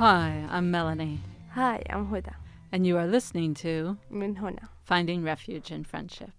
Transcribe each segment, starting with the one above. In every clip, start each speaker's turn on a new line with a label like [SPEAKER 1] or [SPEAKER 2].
[SPEAKER 1] Hi, I'm Melanie,
[SPEAKER 2] Hi, I'm Huda.
[SPEAKER 1] and you are listening to
[SPEAKER 2] من هنا.
[SPEAKER 1] Finding Refuge in Friendship.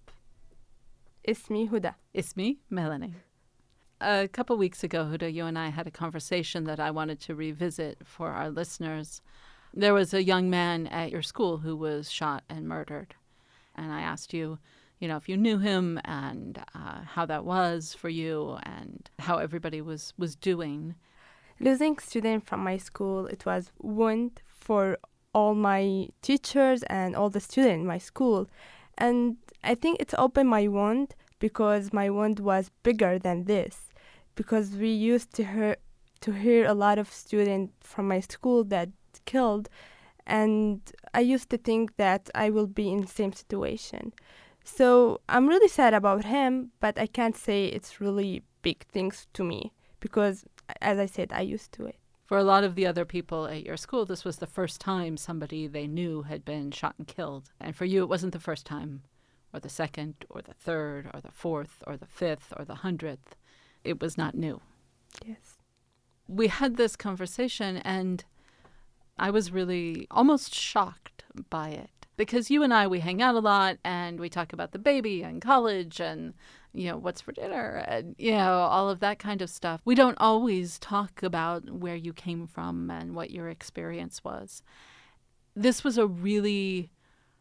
[SPEAKER 2] اسمي هدى.
[SPEAKER 1] It's me, Melanie. A couple weeks ago, Huda, you and I had a conversation that I wanted to revisit for our listeners. There was a young man at your school who was shot and murdered. And I asked you, if you knew him and how that was for you and how everybody was doing.
[SPEAKER 2] Losing student from my school, it was wound for all my teachers and all the students in my school. And I think it's opened my wound because my wound was bigger than this. Because we used to hear a lot of students from my school that killed, and I used to think that I will be in the same situation. So I'm really sad about him, but I can't say it's really big things to me because, as I said, I used to it.
[SPEAKER 1] For a lot of the other people at your school, this was the first time somebody they knew had been shot and killed. And for you, it wasn't the first time, or the second, or the third, or the fourth, or the fifth, or the 100th. It was not new.
[SPEAKER 2] Yes.
[SPEAKER 1] We had this conversation, and I was really almost shocked by it. Because you and I, we hang out a lot, and we talk about the baby and college and, what's for dinner and, all of that kind of stuff. We don't always talk about where you came from and what your experience was. This was a really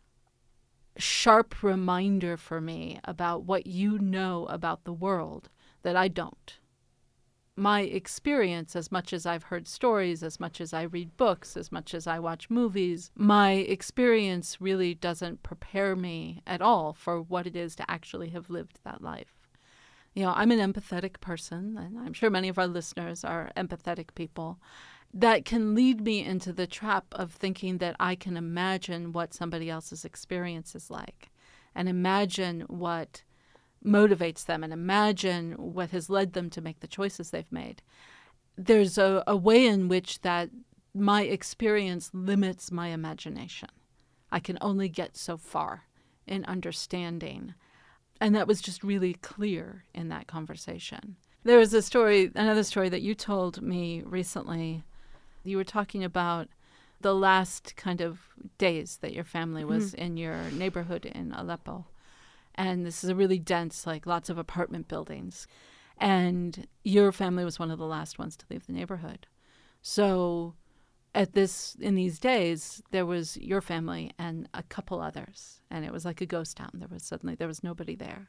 [SPEAKER 1] sharp reminder for me about what you know about the world that I don't. My experience, as much as I've heard stories, as much as I read books, as much as I watch movies, my experience really doesn't prepare me at all for what it is to actually have lived that life. I'm an empathetic person, and I'm sure many of our listeners are empathetic people. That can lead me into the trap of thinking that I can imagine what somebody else's experience is like and imagine what motivates them and imagine what has led them to make the choices they've made. There's a way in which that my experience limits my imagination. I can only get so far in understanding. And that was just really clear in that conversation. There was another story that you told me recently. You were talking about the last kind of days that your family was in your neighborhood in Aleppo. And this is a really dense, lots of apartment buildings. And your family was one of the last ones to leave the neighborhood. So in these days, there was your family and a couple others. And it was like a ghost town. There was nobody there.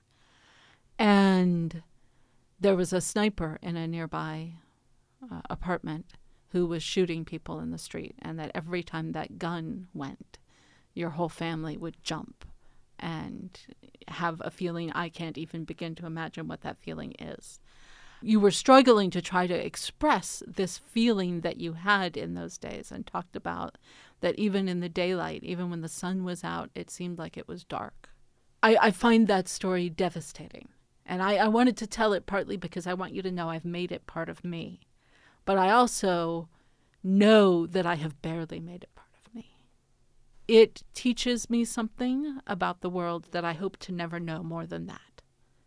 [SPEAKER 1] And there was a sniper in a nearby apartment who was shooting people in the street. And that every time that gun went, your whole family would jump and have a feeling I can't even begin to imagine what that feeling is. You were struggling to try to express this feeling that you had in those days and talked about that even in the daylight, even when the sun was out, it seemed like it was dark. I find that story devastating. And I wanted to tell it partly because I want you to know I've made it part of me. But I also know that I have barely made it part of me. It teaches me something about the world that I hope to never know more than that.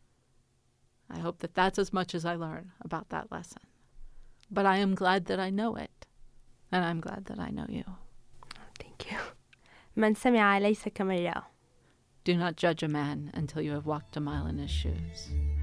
[SPEAKER 1] I hope that that's as much as I learn about that lesson. But I am glad that I know it. And I'm glad that I know you.
[SPEAKER 2] Thank you. من سمع ليس كمن رأى.
[SPEAKER 1] Do not judge a man until you have walked a mile in his shoes.